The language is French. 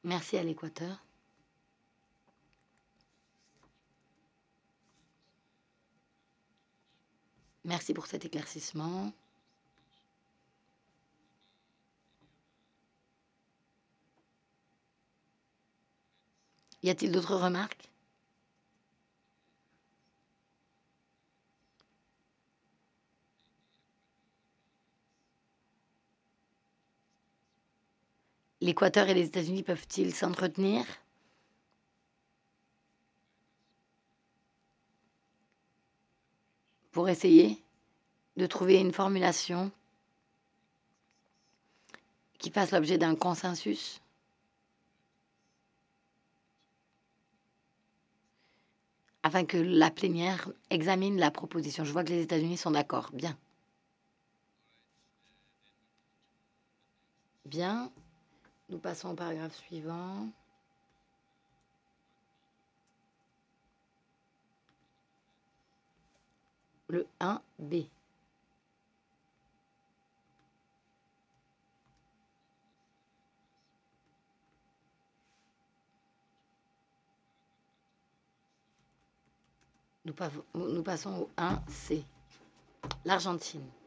Merci à l'Équateur. Merci pour cet éclaircissement. Y a-t-il d'autres remarques? L'Équateur et les États-Unis peuvent-ils s'entretenir pour essayer de trouver une formulation qui fasse l'objet d'un consensus afin que la plénière examine la proposition? Je vois que les États-Unis sont d'accord. Bien. Bien. Nous passons au paragraphe suivant. Le 1B. Nous passons au 1C. L'Argentine.